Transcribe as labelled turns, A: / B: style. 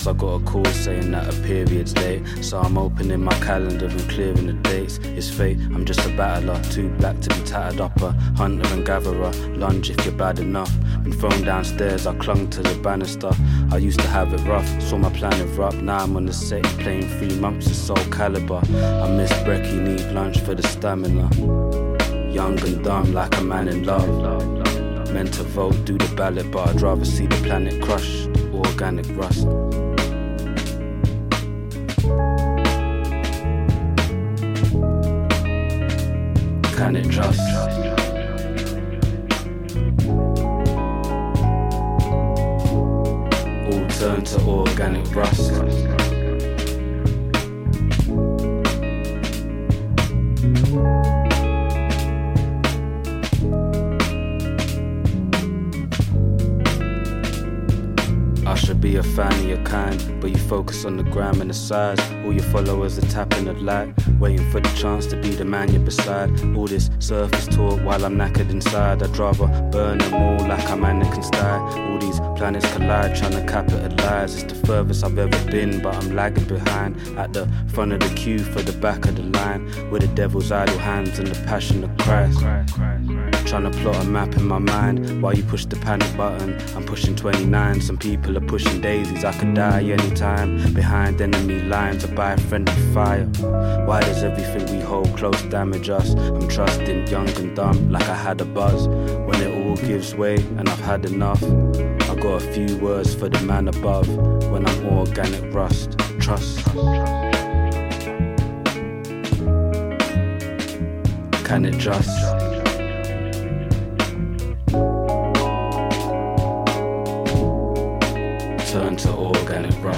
A: I got a call saying that a period's late. So I'm opening my calendar and clearing the dates. It's fate, I'm just a battler, too black to be tattered up. A hunter and gatherer, lunge if you're bad enough. Been thrown downstairs, I clung to the banister. I used to have it rough, saw my plan erupt. Now I'm on the set playing 3 months of Soul Calibur. I miss brekkie, need lunch for the stamina. Young and dumb like a man in love. Meant to vote, do the ballot, but I'd rather see the planet crushed. Organic rust. Can it trust? All turn to organic rust. Be a fan of your kind, but you focus on the gram and the size. All your followers are tapping the light, waiting for the chance to be the man you're beside. All this surface talk while I'm knackered inside. I'd rather burn them all like I'm Anakin style. All these planets collide, trying to capitalize. It's the furthest I've ever been, but I'm lagging behind. At the front of the queue for the back of the line, with the devil's idle hands and the passion of Christ. Trying to plot a map in my mind while you push the panic button. I'm pushing 29, some people are pushing daisies. I could die anytime. Behind enemy lines, I buy friendly fire. Why does everything we hold close damage us? I'm trusting young and dumb like I had a buzz. When it all gives way and I've had enough, I got a few words for the man above. When I'm organic rust, trust. Can it just? Turn to organic